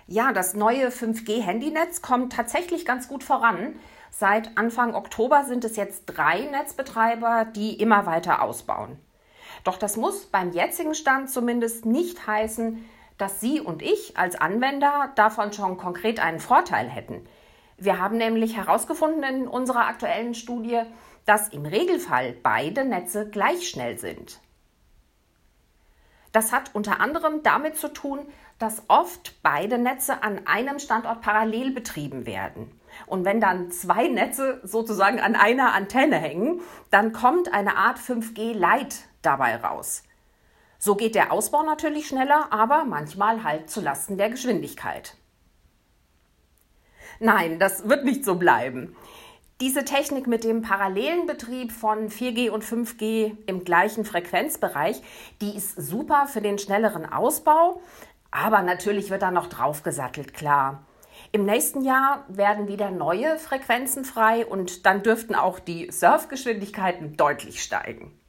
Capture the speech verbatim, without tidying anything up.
Ja, das neue fünf G-Handynetz kommt tatsächlich ganz gut voran. Seit Anfang Oktober sind es jetzt drei Netzbetreiber, die immer weiter ausbauen. Doch das muss beim jetzigen Stand zumindest nicht heißen, dass Sie und ich als Anwender davon schon konkret einen Vorteil hätten. Wir haben nämlich herausgefunden in unserer aktuellen Studie, dass im Regelfall beide Netze gleich schnell sind. Das hat unter anderem damit zu tun, dass oft beide Netze an einem Standort parallel betrieben werden. Und wenn dann zwei Netze sozusagen an einer Antenne hängen, dann kommt eine Art fünf G Lite dabei raus. So geht der Ausbau natürlich schneller, aber manchmal halt zulasten der Geschwindigkeit. Nein, das wird nicht so bleiben. Diese Technik mit dem parallelen Betrieb von vier G und fünf G im gleichen Frequenzbereich, die ist super für den schnelleren Ausbau, aber natürlich wird da noch draufgesattelt, klar. Im nächsten Jahr werden wieder neue Frequenzen frei und dann dürften auch die Surfgeschwindigkeiten deutlich steigen.